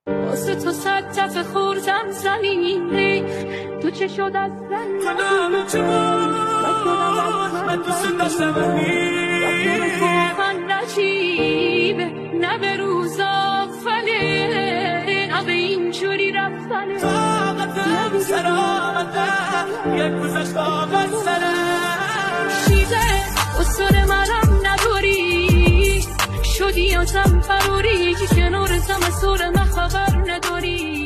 واسه تو صد دفعه خوردم زمین تو چه شد از من من چه بود من دوست داشتم من نجیبه نه به روز آفله نه به اینجوری رفتنه طاقتم سر آمده یک گذشت آقا سرم شیده اصول منم نداری شدی آزم فراری کنار زم سور من خبر نداری